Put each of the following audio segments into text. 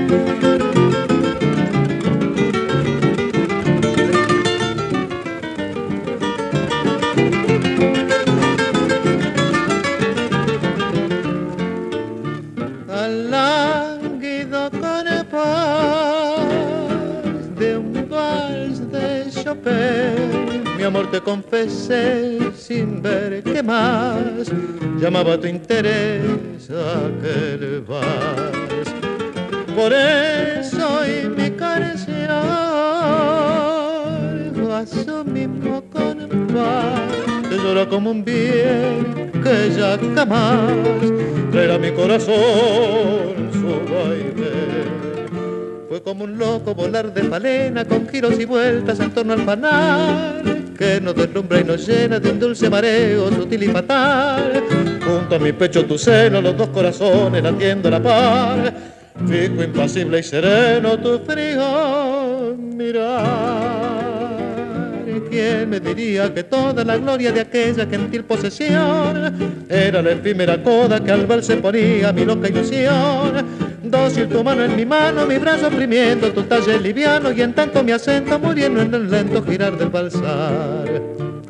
Al lánguido compás de un vals de Chopin, mi amor, te confesé sin ver qué más llamaba tu interés aquel vals. Por eso hoy mi canción a su mismo compás te llora como un bien que ya jamás traerá a mi corazón su baile. Fue como un loco volar de falena con giros y vueltas en torno al panal que nos deslumbra y nos llena de un dulce mareo sutil y fatal. Junto a mi pecho tu seno, los dos corazones latiendo a la par, fijo, impasible y sereno tu frío mirar. ¿Quién me diría que toda la gloria de aquella gentil posesión era la efímera coda que al vals se ponía mi loca ilusión? Dócil tu mano en mi mano, mi brazo oprimiendo tu talle liviano, y en tanto mi acento muriendo en el lento girar del balsar.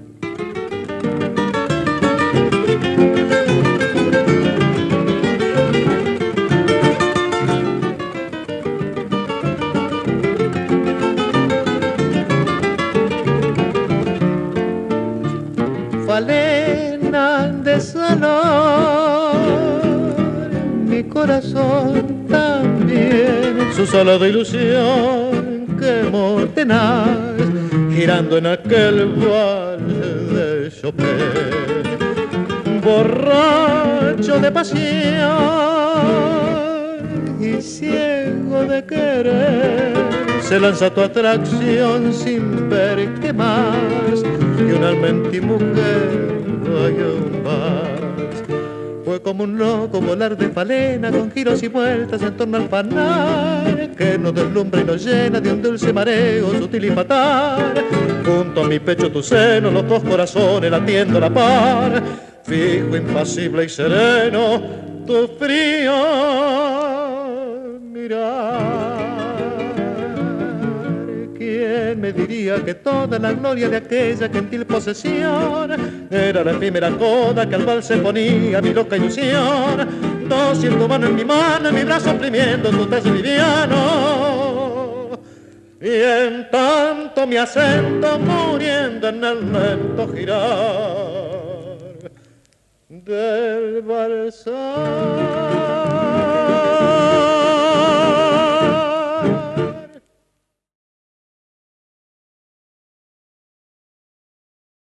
Falena de salón, mi corazón también, su salada ilusión quemó tenaz, girando en aquel vals de Chopin. Borracho de pasión y ciego de querer, se lanza a tu atracción sin ver qué más que un alma en ti, mujer, no hay un vals. Fue como un loco volar de falena con giros y vueltas en torno al panal que nos deslumbra y nos llena de un dulce mareo sutil y fatal. Junto a mi pecho tu seno, los dos corazones latiendo a la par, fijo, impasible y sereno tu frío mirar. ¿Quién me diría que toda la gloria de aquella gentil posesión era la efímera coda que al vals se ponía mi loca ilusión? Dócil tu mano en mi mano, mi brazo oprimiendo tu talle liviano, y en tanto mi acento muriendo en el lento girar del balsar.